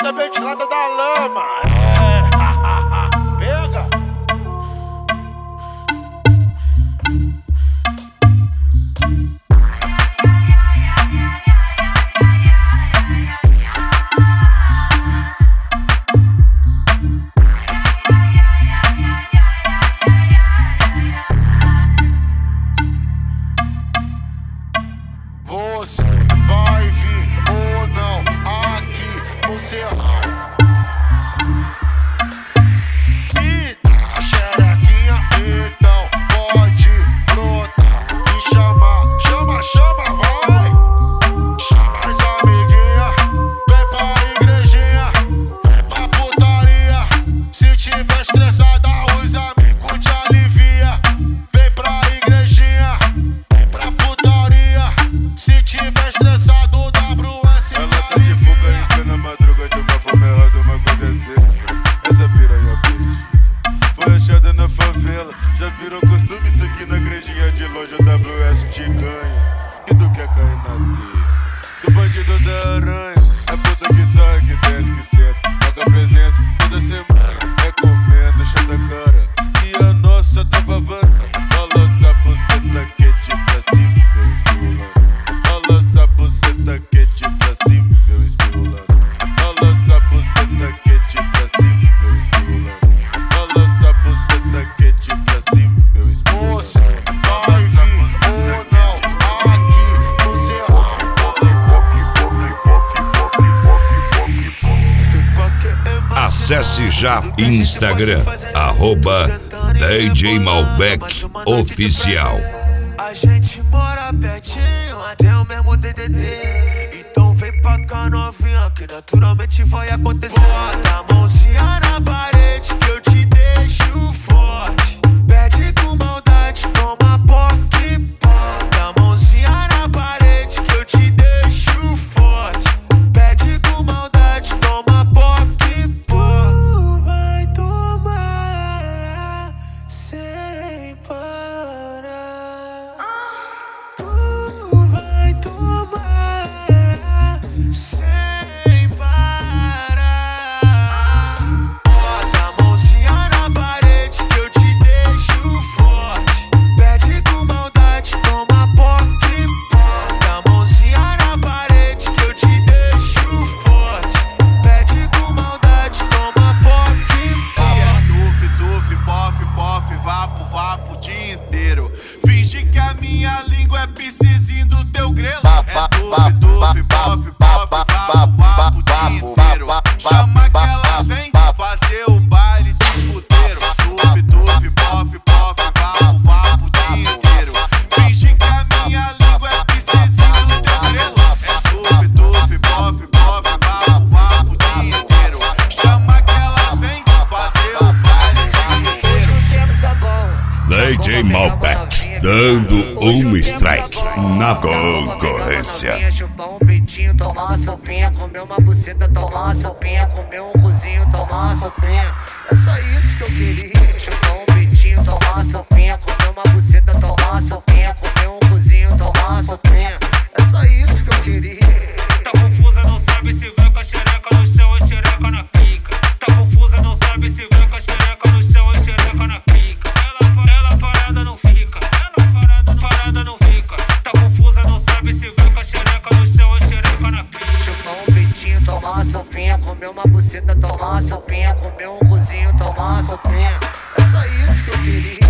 da ventilada da lama. Pega. Você vai vir ou não aqui no Serrão? E a xerequinha então pode brotar e chamar. Chama, vai! Chama as amiguinhas, vem pra igrejinha, vem pra putaria. Se tiver estressada, os amigos te alivia. Vem pra igrejinha, vem pra putaria. Se tiver estressado, o WS ela tá de fuga em plena madruga de uma forma errada, uma coisa é certa. Essa piranha perdida foi achada na favela. Já virou costume isso aqui na igrejinha de longe. O WS te ganha e tu quer cair na teia do bandido da aranha. É puta que sai, que desce, que senta, paga presença toda semana. Recomendo, chata cara, que a nossa tropa avança. Balança a buceta quente pra cima, meu espirro lança. Balança a buceta quente pra cima, meu espirro lança. Balança a buceta quente pra cima, meu espirro lança. Balança a buceta quente pra cima, meu espirro lança. Você vai vir ou não aqui no Serrão? Acesse já Instagram, @DJ Malbec Oficial. A gente mora pertinho, até o mesmo DDD. Então vem pra cá novinha, que naturalmente vai acontecer. Bota a mãozinha na parede que eu te deixo forte. Pede com maldade, toma poque. Bota a mãozinha na parede que eu te deixo forte. Pede com maldade, toma poque. Tu vai tomar sem parar. Tu vai tomar sem parar. Bota a mãozinha na parede que eu te deixo forte. Pede com maldade, toma poque. Bota a mãozinha na parede que eu te deixo forte. Pede com maldade, toma poque. Tuf, pof, vapo o dia inteiro. Finge que a minha língua é piscizinho do teu grelo. É tuf, pof, vapo o dia inteiro. Chama que elas vêm fazer o baile de puteiro. Tuf, pof, vapo o dia inteiro. Finge que a minha língua é piscizinho do teu grelo. É tuf, pof, vapo o dia inteiro. Chama que elas vêm fazer o baile de puteiro. Sempre tá bom. DJ Malbec, dando um strike na concorrência. Chupar um peitinho, tomar uma sopinha, comer uma buceta, tomar uma sopinha, comer um cozinho, tomar uma sopinha. É só isso que eu queria. Chupar um peitinho, tomar uma sopinha, comer uma buceta, tomar uma sopinha, comer um cozinho, tomar uma sopinha. É só isso que eu queria. Tá confusa, não sabe se vai com a xereca no chão ou xereca na pica. Tá confusa, não sabe se vai com a xereca no chão ou xereca na pica. Ela parada não fica, ela parada não fica. Tá confusa, não sabe se vai com a xereca no chão ou xereca na pica. Chupar um peitinho, tomar uma sopinha, comer uma buceta, tomar uma sopinha, comer um cozinho, tomar uma sopinha. É só isso que eu queria.